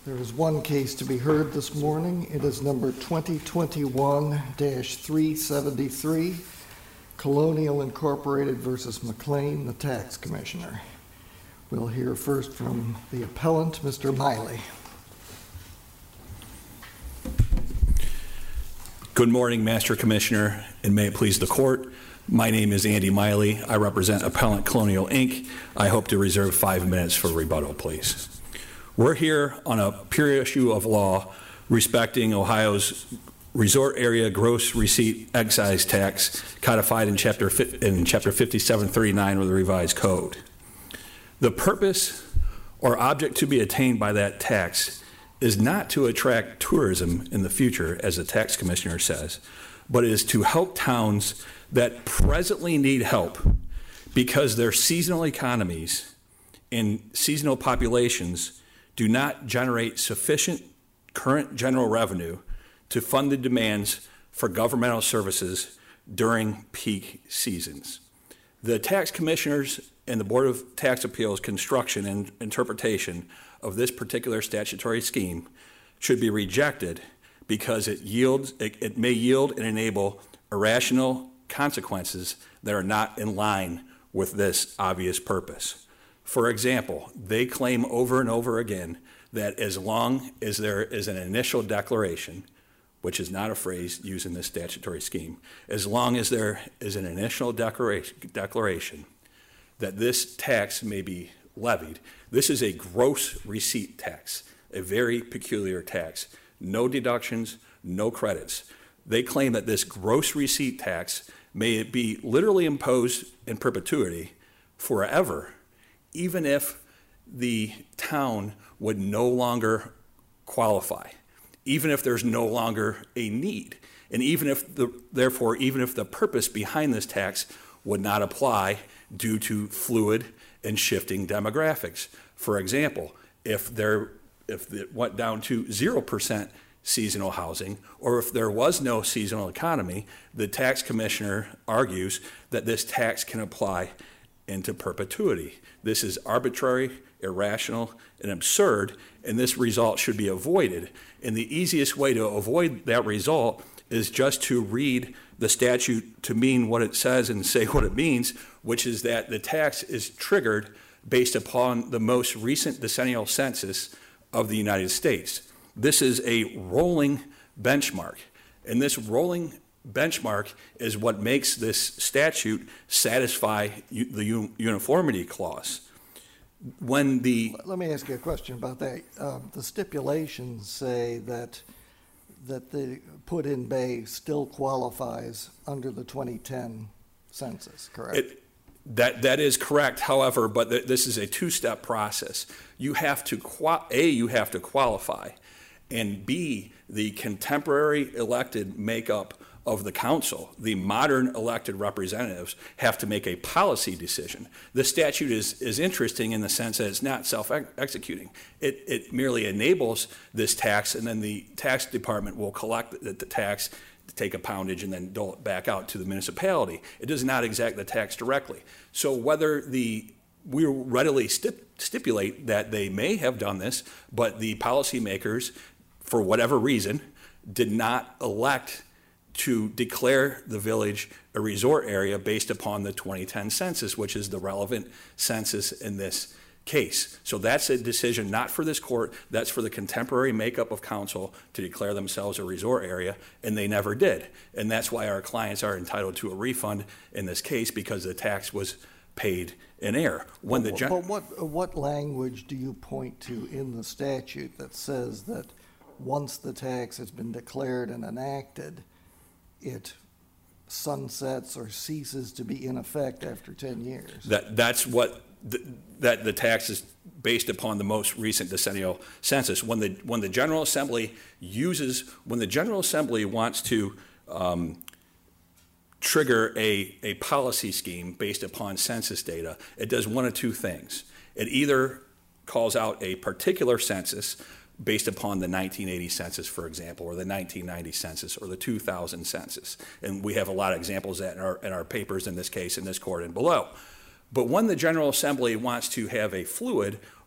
There is one case to be heard this morning. It is number 2021-373, Colonial Incorporated versus McLean, the Tax Commissioner. We'll hear first from the appellant, Mr. Miley. Good morning, Master Commissioner, and may it please the Court. My name is Andy Miley. I represent Appellant Colonial, Inc. I hope to reserve 5 minutes for rebuttal, please. We're here on a pure issue of law respecting Ohio's resort area gross receipt excise tax codified in Chapter 5739 of the Revised Code. The purpose or object to be attained by that tax is not to attract tourism in the future, as the tax commissioner says, but is to help towns that presently need help because their seasonal economies and seasonal populations do not generate sufficient current general revenue to fund the demands for governmental services during peak seasons. The tax commissioners and the Board of Tax Appeals construction and interpretation of this particular statutory scheme should be rejected because it may yield and enable irrational consequences that are not in line with this obvious purpose. For example, they claim over and over again that as long as there is an initial declaration, which is not a phrase used in this statutory scheme, as long as there is an initial declaration that this tax may be levied. This is a gross receipt tax, a very peculiar tax. No deductions, no credits. They claim that this gross receipt tax may be literally imposed in perpetuity forever, even if the town would no longer qualify, even if there's no longer a need, and even if the purpose behind this tax would not apply due to fluid and shifting demographics. For example, if it went down to 0% seasonal housing, or if there was no seasonal economy, the tax commissioner argues that this tax can apply into perpetuity. This is arbitrary, irrational, and absurd, and this result should be avoided. And the easiest way to avoid that result is just to read the statute to mean what it says and say what it means, which is that the tax is triggered based upon the most recent decennial census of the United States. This is a rolling benchmark, and this rolling benchmark is what makes this statute satisfy the uniformity clause. Let me ask you a question about that. The stipulations say that the put-in bay still qualifies under the 2010 census, correct? That is correct. However, but this is a two-step process. You have to qualify, and B, the contemporary elected makeup of the council, the modern elected representatives, have to make a policy decision. The statute is interesting in the sense that it's not self-executing. It merely enables this tax, and then the tax department will collect the tax, take a poundage, and then dole it back out to the municipality. It does not exact the tax directly. So whether we readily stipulate that they may have done this, but the policymakers, for whatever reason, did not elect to declare the village a resort area based upon the 2010 census, which is the relevant census in this case. So that's a decision not for this court, that's for the contemporary makeup of council to declare themselves a resort area, and they never did. And that's why our clients are entitled to a refund in this case, because the tax was paid in error. But what language do you point to in the statute that says that once the tax has been declared and enacted, it sunsets or ceases to be in effect after 10 years? That's what that the tax is based upon the most recent decennial census. When the General Assembly wants to trigger a policy scheme based upon census data, it does one of two things. It either calls out a particular census based upon the 1980 census, for example, or the 1990 census, or the 2000 census. And we have a lot of examples of that in our papers in this case, in this court and below. But when the General Assembly wants to have a fluid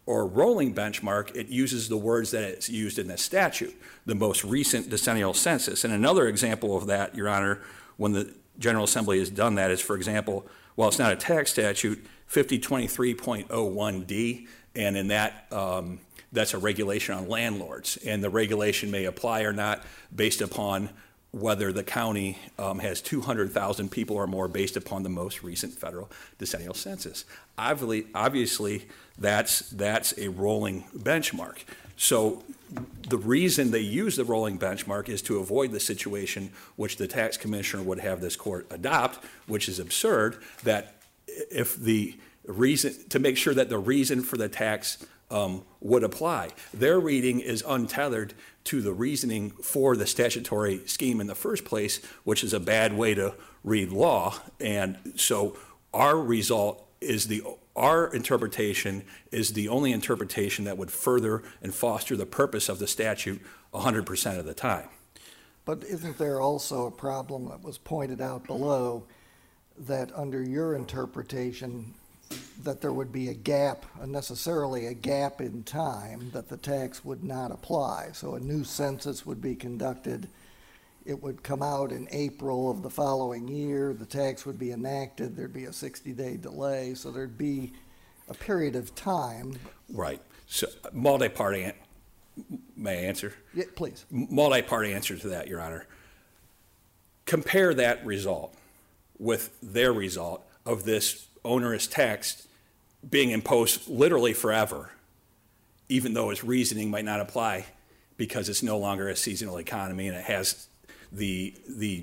or rolling benchmark, it uses the words that it's used in the statute, the most recent decennial census. And another example of that, Your Honor, when the General Assembly has done that is, for example, while it's not a tax statute, 5023.01D, and in that, that's a regulation on landlords. And the regulation may apply or not based upon whether the county has 200,000 people or more based upon the most recent federal decennial census. Obviously, that's a rolling benchmark. So the reason they use the rolling benchmark is to avoid the situation which the tax commissioner would have this court adopt, which is absurd, that if the reason, to make sure that the reason for the tax would apply. Their reading is untethered to the reasoning for the statutory scheme in the first place, which is a bad way to read law. And so our result is our interpretation is the only interpretation that would further and foster the purpose of the statute 100% of the time. But isn't there also a problem that was pointed out below, that under your interpretation, that there would be a gap, necessarily a gap in time, that the tax would not apply? So a new census would be conducted. It would come out in April of the following year. The tax would be enacted. There'd be a 60-day delay. So there'd be a period of time. Right. So multi-party, may I answer? Yeah, please. Multi-party answer to that, Your Honor. Compare that result with their result of this onerous tax being imposed literally forever, even though its reasoning might not apply because it's no longer a seasonal economy and it has the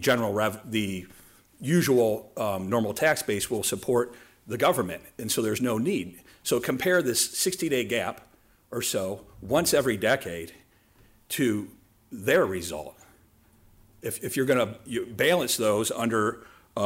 usual normal tax base will support the government, and so there's no need. So compare this 60-day gap or so once every decade to their result. If you're going to balance those under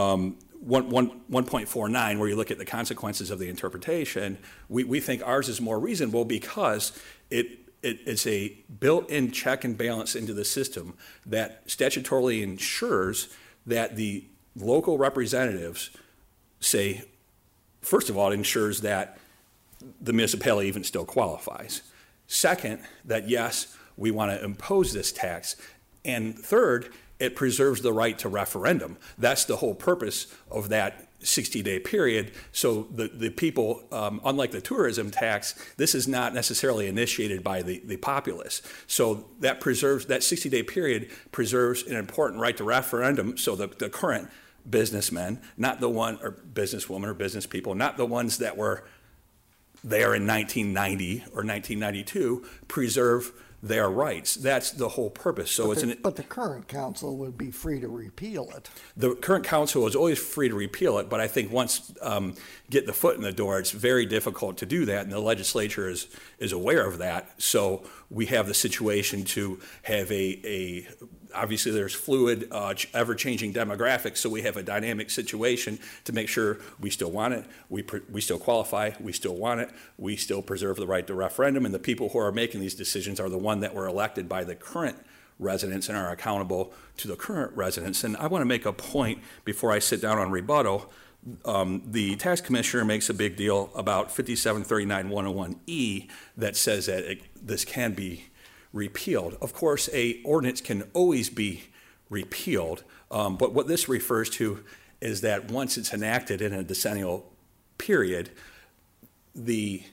1.49, where you look at the consequences of the interpretation, we think ours is more reasonable because it's a built-in check and balance into the system that statutorily ensures that the local representatives say, first of all, it ensures that the municipality even still qualifies. Second, that yes, we want to impose this tax. And third, it preserves the right to referendum. That's the whole purpose of that 60-day period. So the people, unlike the tourism tax, this is not necessarily initiated by the populace. So that preserves, that 60-day period preserves an important right to referendum. So the current businessmen, not the one, or businesswomen or business people, not the ones that were there in 1990 or 1992, preserve their rights. That's the whole purpose. So but the current council would be free to repeal it. The current council is always free to repeal it, but I think once get the foot in the door, it's very difficult to do that, and the legislature is aware of that. So we have the situation to have obviously there's fluid, ever-changing demographics, so we have a dynamic situation to make sure we still want it, we still qualify, we still want it, we still preserve the right to referendum, and the people who are making these decisions are the ones that were elected by the current residents and are accountable to the current residents. And I want to make a point before I sit down on rebuttal. The tax commissioner makes a big deal about 5739-101E that says that this can be repealed. Of course, a ordinance can always be repealed, but what this refers to is that once it's enacted in a decennial period, the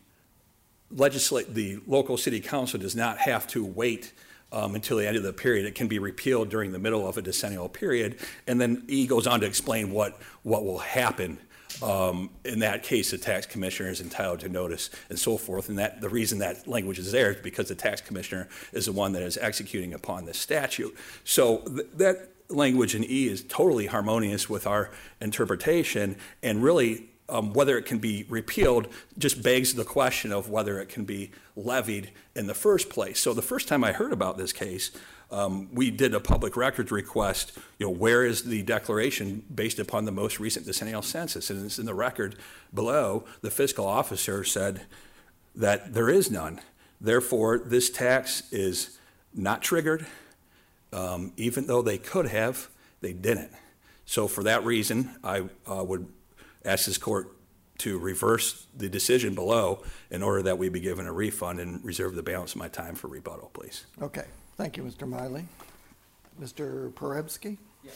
local city council does not have to wait until the end of the period. It can be repealed during the middle of a decennial period, and then he goes on to explain what will happen. In that case, the tax commissioner is entitled to notice and so forth, and that the reason that language is there is because the tax commissioner is the one that is executing upon the statute. So that language in E is totally harmonious with our interpretation, and really whether it can be repealed just begs the question of whether it can be levied in the first place. So the first time I heard about this case, we did a public records request, where is the declaration based upon the most recent decennial census? And it's in the record below. The fiscal officer said that there is none. Therefore, this tax is not triggered. Even though they could have, they didn't. So for that reason, I would ask this court to reverse the decision below in order that we be given a refund and reserve the balance of my time for rebuttal, please. Okay, thank you, Mr. Miley. Mr. Poremski? Yes.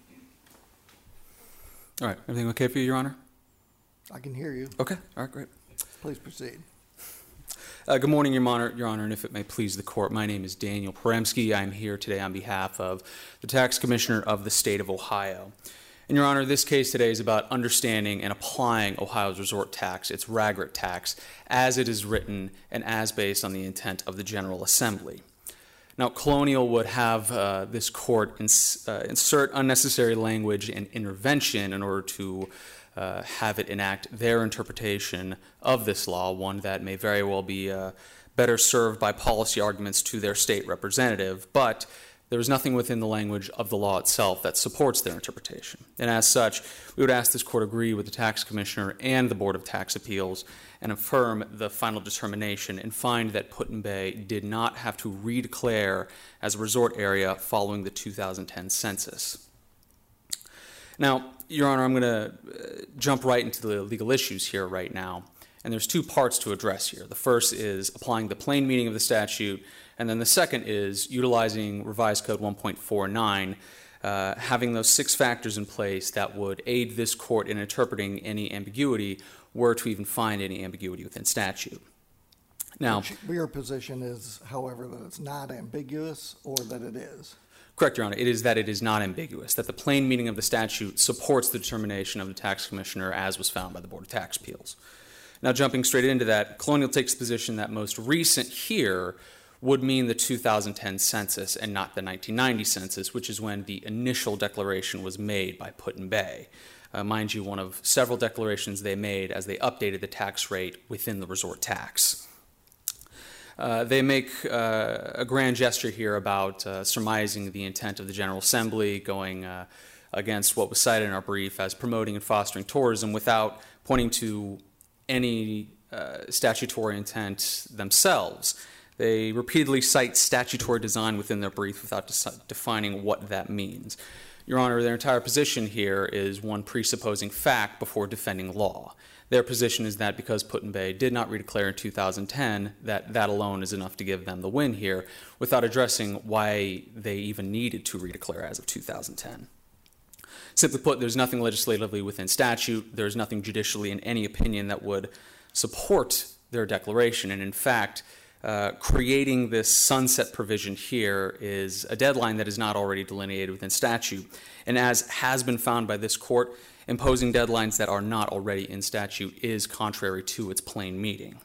All right, everything okay for you, Your Honor? I can hear you. Okay, all right, great. Please proceed. Good morning, Your Honor, and if it may please the court, my name is Daniel Poremski. I'm here today on behalf of the Tax Commissioner of the State of Ohio. And Your Honor, this case today is about understanding and applying Ohio's resort tax, its RAGRT tax, as it is written and as based on the intent of the General Assembly. Now, Colonial would have this court insert unnecessary language and intervention in order to have it enact their interpretation of this law, one that may very well be better served by policy arguments to their state representative, but there is nothing within the language of the law itself that supports their interpretation. And as such, we would ask this court agree with the Tax Commissioner and the Board of Tax Appeals and affirm the final determination and find that Put-in-Bay did not have to redeclare as a resort area following the 2010 census. Now, Your Honor, I'm going to jump right into the legal issues here right now. And there's two parts to address here. The first is applying the plain meaning of the statute, and then the second is utilizing Revised Code 1.49, having those 6 factors in place that would aid this court in interpreting any ambiguity, were to even find any ambiguity within statute. Now, your position is, however, that it's not ambiguous or that it is? Correct, Your Honor. It is that it is not ambiguous, that the plain meaning of the statute supports the determination of the Tax Commissioner as was found by the Board of Tax Appeals. Now, jumping straight into that, Colonial takes the position that most recent here would mean the 2010 census and not the 1990 census, which is when the initial declaration was made by Put-in-Bay. Mind you, one of several declarations they made as they updated the tax rate within the resort tax. They make a grand gesture here about surmising the intent of the General Assembly, going against what was cited in our brief as promoting and fostering tourism without pointing to any statutory intent themselves. They repeatedly cite statutory design within their brief without defining what that means. Your Honor, their entire position here is one presupposing fact before defending law. Their position is that because Put-in-Bay did not redeclare in 2010, that alone is enough to give them the win here, without addressing why they even needed to redeclare as of 2010. Simply put, there's nothing legislatively within statute, there's nothing judicially in any opinion that would support their declaration, and in fact, creating this sunset provision here is a deadline that is not already delineated within statute, and as has been found by this court, imposing deadlines that are not already in statute is contrary to its plain meaning.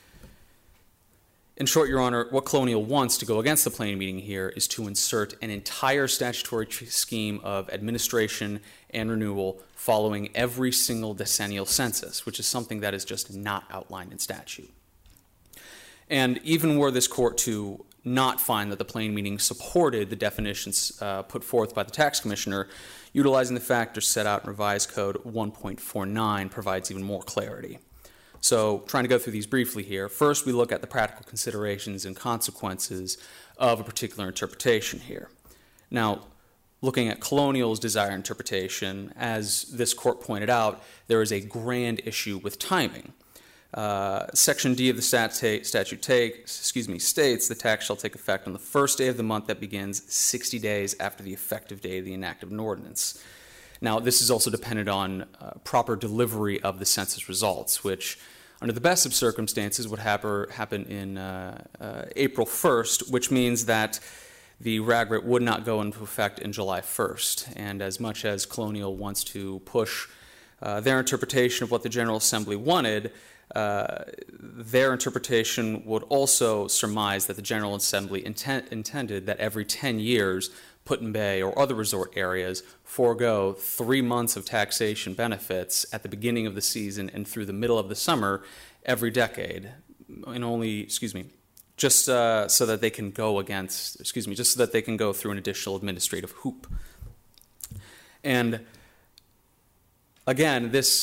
In short, Your Honor, what Colonial wants to go against the plain meaning here is to insert an entire statutory scheme of administration and renewal following every single decennial census, which is something that is just not outlined in statute. And even were this court to not find that the plain meaning supported the definitions put forth by the Tax Commissioner, utilizing the factors set out in Revised Code 1.49 provides even more clarity. So, trying to go through these briefly here. First, we look at the practical considerations and consequences of a particular interpretation here. Now, looking at Colonial's desired interpretation, as this court pointed out, there is a grand issue with timing. Section D of the statute states the tax shall take effect on the first day of the month that begins 60 days after the effective date of the enactment of an ordinance. Now, this is also dependent on proper delivery of the census results, which, under the best of circumstances, would happen in April 1st, which means that the RAGRT would not go into effect in July 1st. And as much as Colonial wants to push their interpretation of what the General Assembly wanted, their interpretation would also surmise that the General Assembly intended that every 10 years, Put-in-Bay or other resort areas forego 3 months of taxation benefits at the beginning of the season and through the middle of the summer every decade, and just so that they can go through an additional administrative hoop. And again, this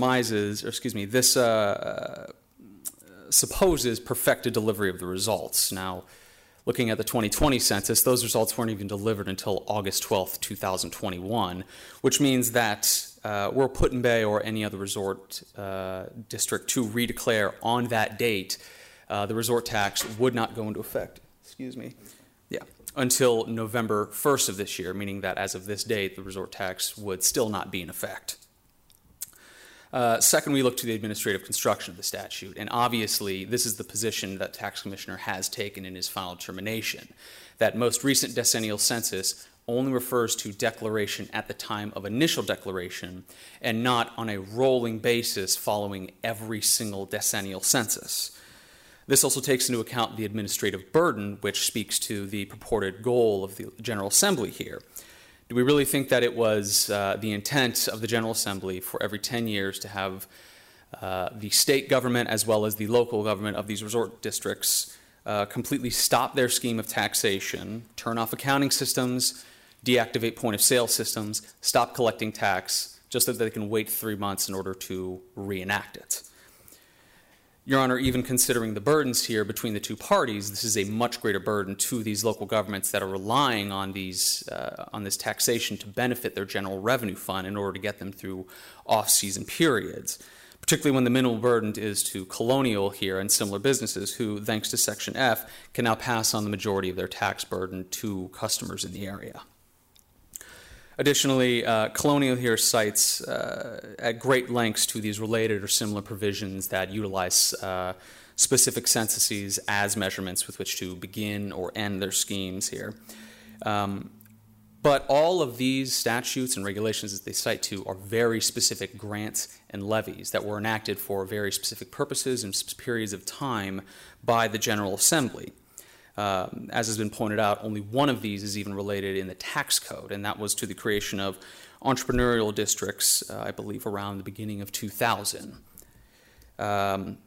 supposes perfected delivery of the results. Now, looking at the 2020 census, those results weren't even delivered until August 12th, 2021, which means that were Put-in-Bay or any other resort district to redeclare on that date, the resort tax would not go into effect. Until November 1st of this year, meaning that as of this date, the resort tax would still not be in effect. Second, we look to the administrative construction of the statute, and obviously this is the position that Tax Commissioner has taken in his final determination, that most recent decennial census only refers to declaration at the time of initial declaration and not on a rolling basis following every single decennial census. This also takes into account the administrative burden, which speaks to the purported goal of the General Assembly here. Do we really think that it was the intent of the General Assembly for every 10 years to have the state government as well as the local government of these resort districts completely stop their scheme of taxation, turn off accounting systems, deactivate point-of-sale systems, stop collecting tax, just so that they can wait 3 months in order to reenact it? Your Honor, even considering the burdens here between the two parties, this is a much greater burden to these local governments that are relying on this taxation to benefit their general revenue fund in order to get them through off-season periods, particularly when the minimal burden is to Colonial here and similar businesses who, thanks to Section F, can now pass on the majority of their tax burden to customers in the area. Additionally, Colonial here cites at great lengths to these related or similar provisions that utilize specific censuses as measurements with which to begin or end their schemes here. But all of these statutes and regulations that they cite to are very specific grants and levies that were enacted for very specific purposes and periods of time by the General Assembly. As has been pointed out, only one of these is even related in the tax code, and that was to the creation of entrepreneurial districts, I believe, around the beginning of 2000. And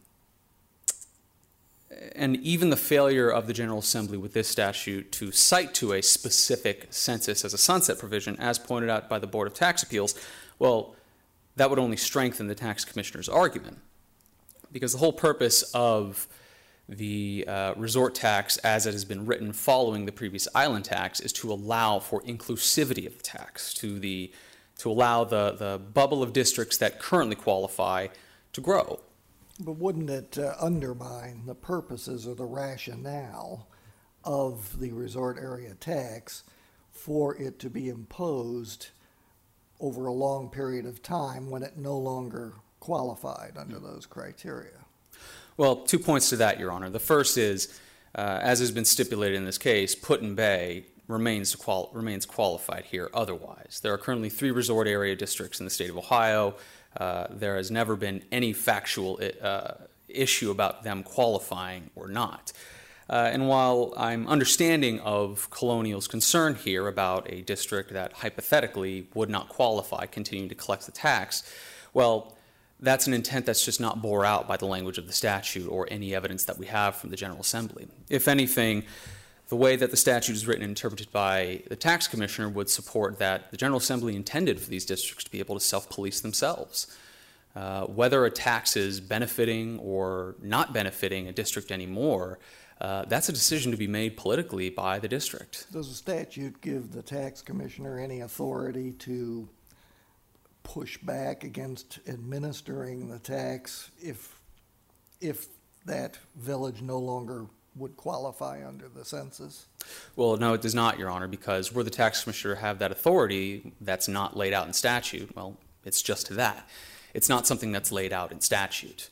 even the failure of the General Assembly with this statute to cite to a specific census as a sunset provision, as pointed out by the Board of Tax Appeals, well, that would only strengthen the Tax Commissioner's argument, because the whole purpose of the resort tax, as it has been written following the previous island tax, is to allow for inclusivity of the tax, to allow the bubble of districts that currently qualify to grow. But wouldn't it undermine the purposes or the rationale of the resort area tax for it to be imposed over a long period of time when it no longer qualified under those criteria? Well, 2 points to that, Your Honor. The first is, as has been stipulated in this case, Put-in-Bay remains qualified here otherwise. There are currently 3 resort area districts in the state of Ohio. There has never been any factual issue about them qualifying or not. And while I'm understanding of Colonial's concern here about a district that hypothetically would not qualify continuing to collect the tax, well, that's an intent that's just not bore out by the language of the statute or any evidence that we have from the General Assembly. If anything, the way that the statute is written and interpreted by the Tax Commissioner would support that the General Assembly intended for these districts to be able to self-police themselves. Whether a tax is benefiting or not benefiting a district anymore, that's a decision to be made politically by the district. Does the statute give the Tax Commissioner any authority to push back against administering the tax if that village no longer would qualify under the census? Well, no, it does not, Your Honor, because where the Tax Commissioner have that authority that's not laid out in statute, well, it's just that. It's not something that's laid out in statute.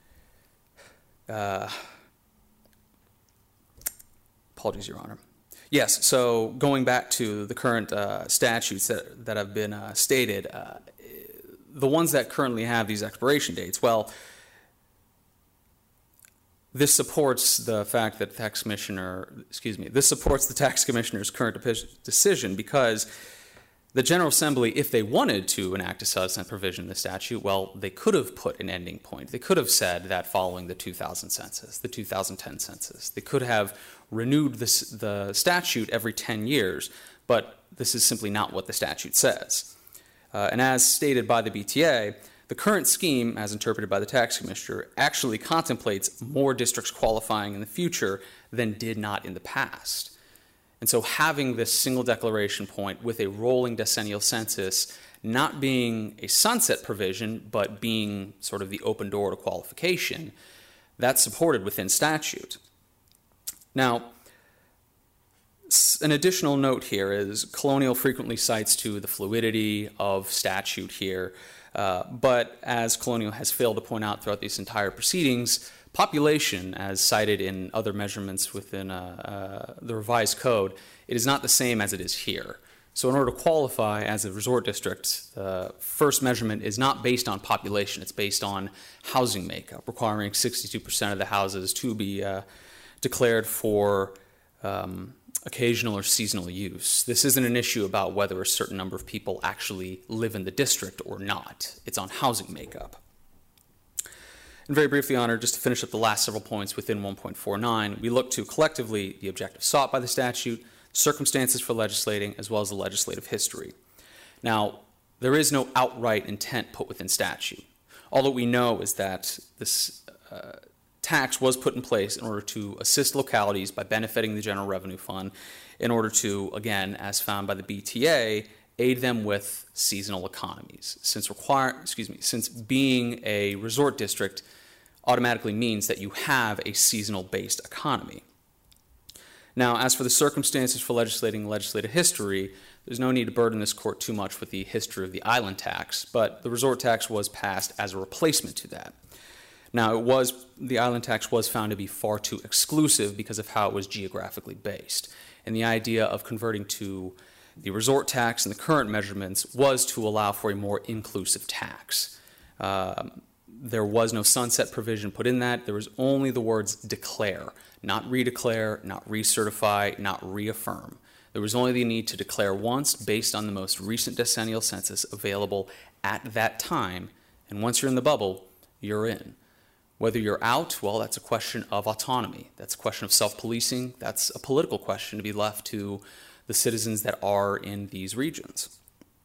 Apologies, Your Honor. Yes, so going back to the current statutes that have been stated, the ones that currently have these expiration dates, well, this supports the fact that this supports the Tax Commissioner's current decision, because the General Assembly, if they wanted to enact a sunset provision in the statute, well, they could have put an ending point. They could have said that following the 2000 census, the 2010 census, they could have renewed the statute every 10 years, but this is simply not what the statute says. And as stated by the BTA, the current scheme, as interpreted by the Tax Commissioner, actually contemplates more districts qualifying in the future than did not in the past. And so having this single declaration point with a rolling decennial census not being a sunset provision, but being sort of the open door to qualification, that's supported within statute. Now, an additional note here is Colonial frequently cites to the fluidity of statute here, but as Colonial has failed to point out throughout these entire proceedings, population, as cited in other measurements within the revised code, it is not the same as it is here. So in order to qualify as a resort district, the first measurement is not based on population, it's based on housing makeup, requiring 62% of the houses to be declared for occasional or seasonal use. This isn't an issue about whether a certain number of people actually live in the district or not. It's on housing makeup. And very briefly, Your Honor, just to finish up the last several points within 1.49, we look to collectively the objective sought by the statute, circumstances for legislating, as well as the legislative history. Now, there is no outright intent put within statute. All that we know is that this tax was put in place in order to assist localities by benefiting the general revenue fund in order to, again, as found by the BTA, aid them with seasonal economies. Since being a resort district automatically means that you have a seasonal-based economy. Now, as for the circumstances for legislating legislative history, there's no need to burden this court too much with the history of the island tax, but the resort tax was passed as a replacement to that. Now, the island tax was found to be far too exclusive because of how it was geographically based. And the idea of converting to the resort tax and the current measurements was to allow for a more inclusive tax. There was no sunset provision put in that. There was only the words declare, not redeclare, not recertify, not reaffirm. There was only the need to declare once based on the most recent decennial census available at that time. And once you're in the bubble, you're in. Whether you're out, well, that's a question of autonomy. That's a question of self-policing. That's a political question to be left to the citizens that are in these regions.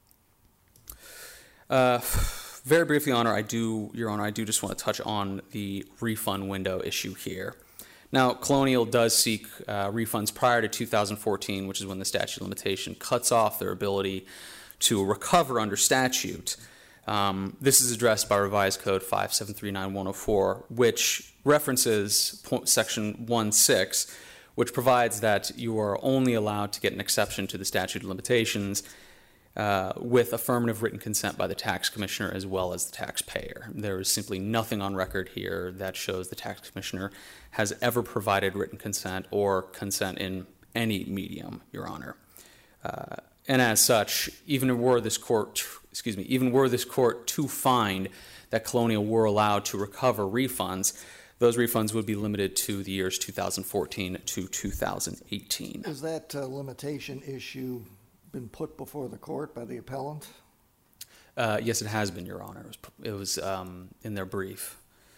Very briefly, Your Honor, I do just want to touch on the refund window issue here. Now, Colonial does seek refunds prior to 2014, which is when the statute of limitation cuts off their ability to recover under statute. This is addressed by Revised Code 5739104, which references Section 1.6, which provides that you are only allowed to get an exception to the statute of limitations with affirmative written consent by the tax commissioner as well as the taxpayer. There is simply nothing on record here that shows the tax commissioner has ever provided written consent or consent in any medium, Your Honor. And as such, even were this court to find that Colonial were allowed to recover refunds, those refunds would be limited to the years 2014 to 2018. Has that limitation issue been put before the court by the appellant? Yes, it has been, Your Honor. It was in their brief.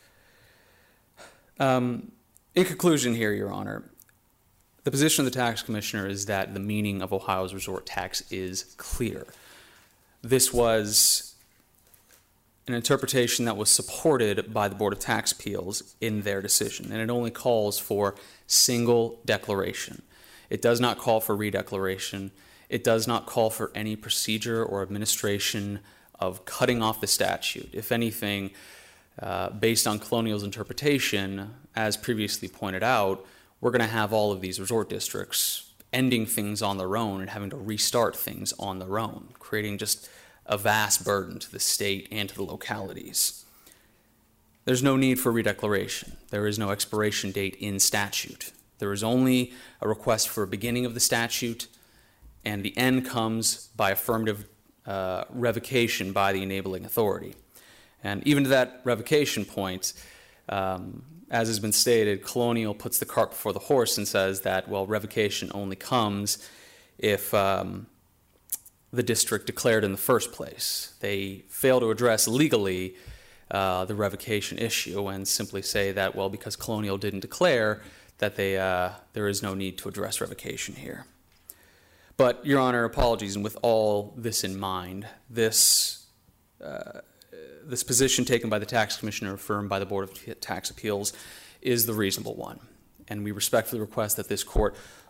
In conclusion here, Your Honor, the position of the tax commissioner is that the meaning of Ohio's resort tax is clear. This was an interpretation that was supported by the Board of Tax Appeals in their decision, and it only calls for single declaration. It does not call for redeclaration. It does not call for any procedure or administration of cutting off the statute. If anything, based on Colonial's interpretation, as previously pointed out, we're going to have all of these resort districts ending things on their own and having to restart things on their own, creating just a vast burden to the state and to the localities. There's no need for redeclaration. There is no expiration date in statute. There is only a request for a beginning of the statute, and the end comes by affirmative revocation by the enabling authority. And even to that revocation point, as has been stated, Colonial puts the cart before the horse and says that, well, revocation only comes if the district declared in the first place. They fail to address legally the revocation issue and simply say that, well, because Colonial didn't declare, that there is no need to address revocation here. But, Your Honor, apologies, and with all this in mind, this position taken by the tax commissioner, affirmed by the Board of Tax Appeals, is the reasonable one. And we respectfully request that this court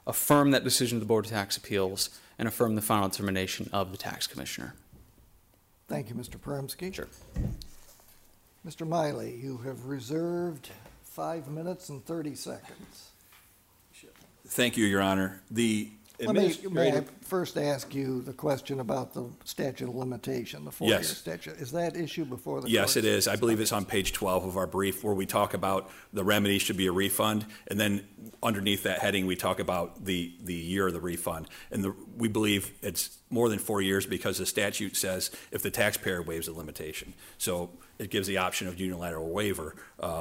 affirm that decision of the Board of Tax Appeals, and affirm the final determination of the tax commissioner. Thank you, Mr. Peremski. Sure. Mr. Miley, you have reserved 5 minutes and 30 seconds. Thank you, Your Honor. The May I administrative... first ask you the question about the statute of limitation, the 4-year Yes. statute? Is that issue before the Yes, courts? it is. I believe it's on page 12 of our brief where we talk about the remedy should be a refund, and then underneath that heading we talk about the year of the refund. And we believe it's more than 4 years because the statute says if the taxpayer waives a limitation. So it gives the option of unilateral waiver.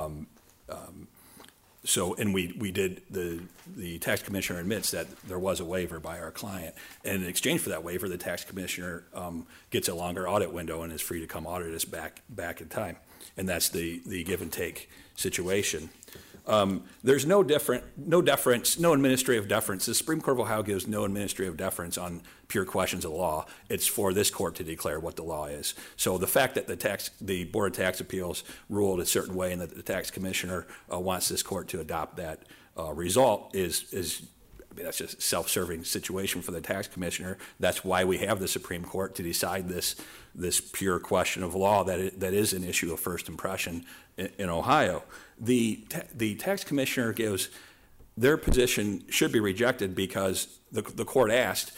And we did, the tax commissioner admits that there was a waiver by our client. And in exchange for that waiver, the tax commissioner gets a longer audit window and is free to come audit us back in time. And that's the give and take situation. There's no deference, no administrative deference. The Supreme Court of Ohio gives no administrative deference on pure questions of law. It's for this court to declare what the law is. So the fact that the Board of Tax Appeals ruled a certain way and that the tax commissioner wants this court to adopt that result is that's just a self-serving situation for the tax commissioner. That's why we have the Supreme Court to decide this pure question of law that is an issue of first impression in Ohio. The tax commissioner gives their position should be rejected because the court asked,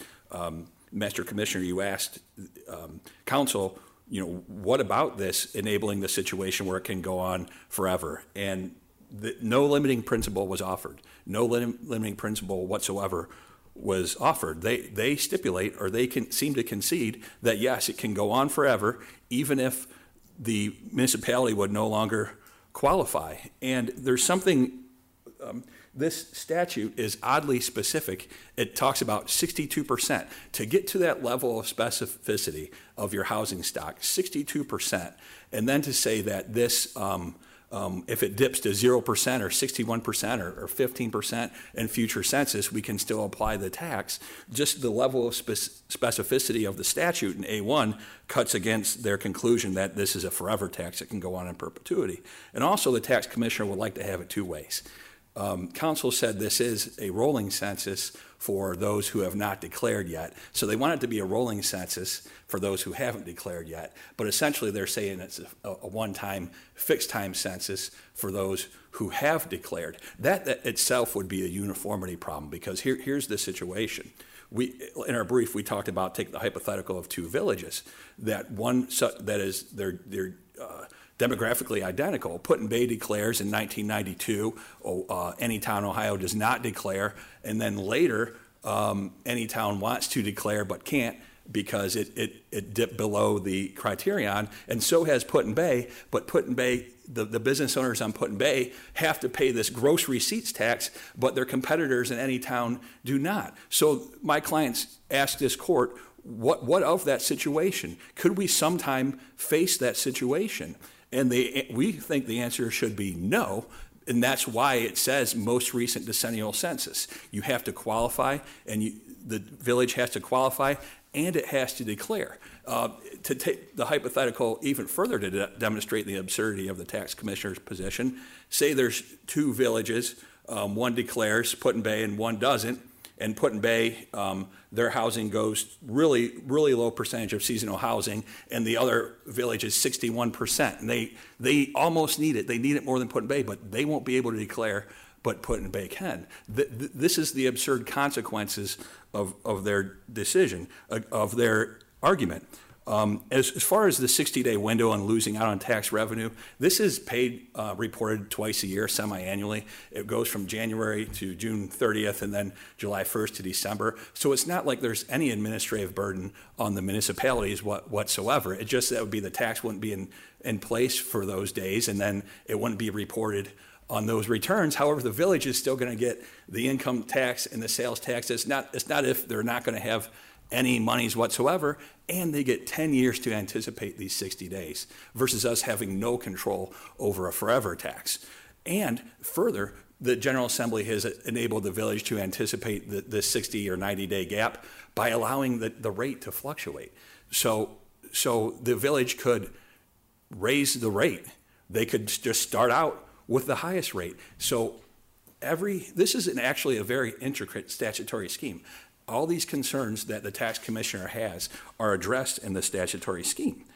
Mr. Commissioner, you asked counsel, what about this enabling the situation where it can go on forever? And no limiting principle was offered. No limiting principle whatsoever was offered. They stipulate, or they seem to concede that yes, it can go on forever, even if the municipality would no longer qualify. And there's something, this statute is oddly specific. It talks about 62%. To get to that level of specificity of your housing stock, 62%, and then to say that this, if it dips to 0% or 61% or 15% in future census, we can still apply the tax. Just the level of specificity of the statute in A1 cuts against their conclusion that this is a forever tax that can go on in perpetuity. And also the tax commissioner would like to have it two ways. Council said this is a rolling census for those who have not declared yet. So they want it to be a rolling census for those who haven't declared yet. But essentially they're saying it's a one-time, fixed-time census for those who have declared. That itself would be a uniformity problem because here's the situation. In our brief, we talked about, take the hypothetical of two villages, that one that is they're demographically identical. Put-in-Bay declares in 1992, Anytown, Ohio does not declare, and then later Anytown wants to declare but can't because it dipped below the criterion, and so has Put-in-Bay, but Put-in-Bay, the business owners on Put-in-Bay have to pay this gross receipts tax, but their competitors in Anytown do not. So my clients asked this court, what of that situation? Could we sometime face that situation? And we think the answer should be no, and that's why it says most recent decennial census. You have to qualify, and the village has to qualify, and it has to declare. To take the hypothetical even further to demonstrate the absurdity of the tax commissioner's position, say there's two villages, one declares, Put-in-Bay, and one doesn't. And Put-in-Bay, their housing goes really, really low percentage of seasonal housing, and the other village is 61%. And they almost need it. They need it more than Put-in-Bay, but they won't be able to declare, but Put-in-Bay can. This is the absurd consequences of their decision, of their argument. As far as the 60-day window on losing out on tax revenue, this is paid, reported twice a year, semi-annually. It goes from January to June 30th and then July 1st to December. So it's not like there's any administrative burden on the municipalities whatsoever. It just that would be the tax wouldn't be in place for those days, and then it wouldn't be reported on those returns. However, the village is still going to get the income tax and the sales tax. It's not if they're not going to have any monies whatsoever, and they get 10 years to anticipate these 60 days versus us having no control over a forever tax. And further, the General Assembly has enabled the village to anticipate the 60 or 90-day gap by allowing the rate to fluctuate. So the village could raise the rate. They could just start out with the highest rate. So this is actually a very intricate statutory scheme. All these concerns that the tax commissioner has are addressed in the statutory scheme.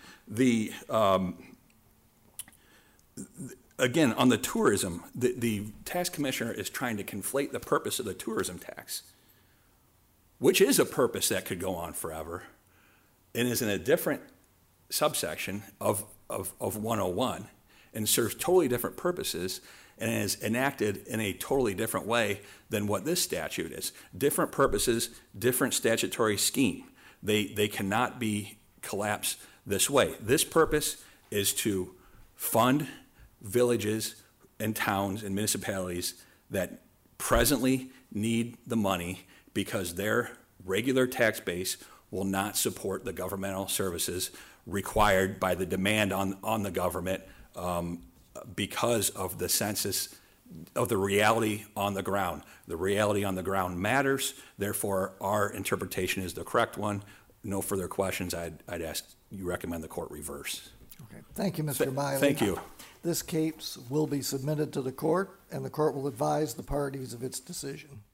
Again, on the tourism, the tax commissioner is trying to conflate the purpose of the tourism tax, which is a purpose that could go on forever, and is in a different subsection of 101 and serves totally different purposes and is enacted in a totally different way than what this statute is. Different purposes, different statutory scheme. They cannot be collapsed this way. This purpose is to fund villages and towns and municipalities that presently need the money because their regular tax base will not support the governmental services required by the demand on the government because of the census, of the reality on the ground. The reality on the ground matters, therefore our interpretation is the correct one. No further questions, I'd ask you recommend the court reverse. Okay. Thank you, Mr. Miley. Thank you. This case will be submitted to the court, and the court will advise the parties of its decision.